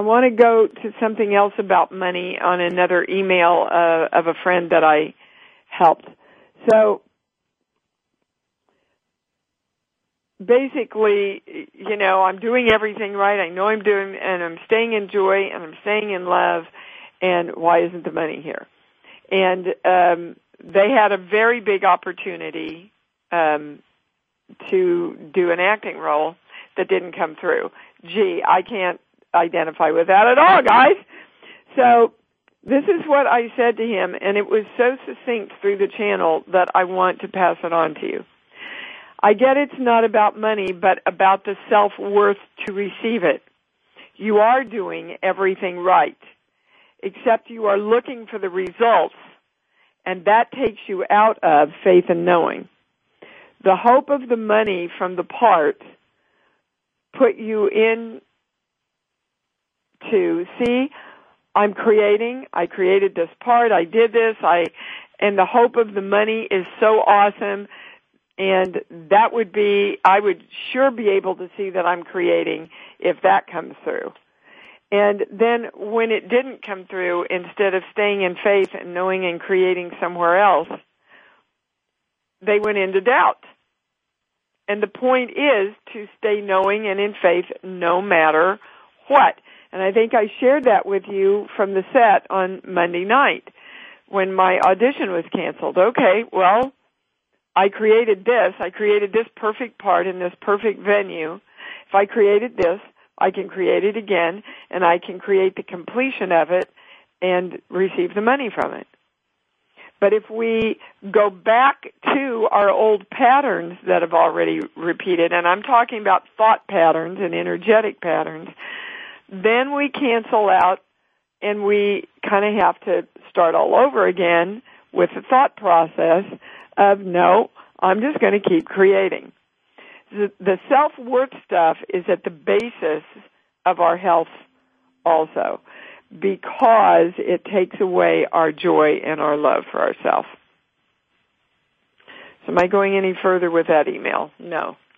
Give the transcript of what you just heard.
want to go to something else about money on another email of a friend that I helped. So basically, I'm doing everything right. I know I'm doing, and I'm staying in joy, and I'm staying in love, and why isn't the money here? And they had a very big opportunity to do an acting role that didn't come through. Gee, I can't identify with that at all, guys. So this is what I said to him, and it was so succinct through the channel that I want to pass it on to you. I get it's not about money, but about the self-worth to receive it. You are doing everything right, except you are looking for the results, and that takes you out of faith and knowing. The hope of the money from the part put you in to see, I created this part, I did this, and the hope of the money is so awesome, and that would be, I would sure be able to see that I'm creating if that comes through. And then when it didn't come through, instead of staying in faith and knowing and creating somewhere else, they went into doubt. And the point is to stay knowing and in faith no matter what. And I think I shared that with you from the set on Monday night when my audition was canceled. Okay, well, I created this perfect part in this perfect venue. If I created this, I can create it again, and I can create the completion of it and receive the money from it. But if we go back to our old patterns that have already repeated, and I'm talking about thought patterns and energetic patterns, then we cancel out and we kind of have to start all over again with the thought process of, no, I'm just going to keep creating. The self-worth stuff is at the basis of our health also, because it takes away our joy and our love for ourselves. So am I going any further with that email? No.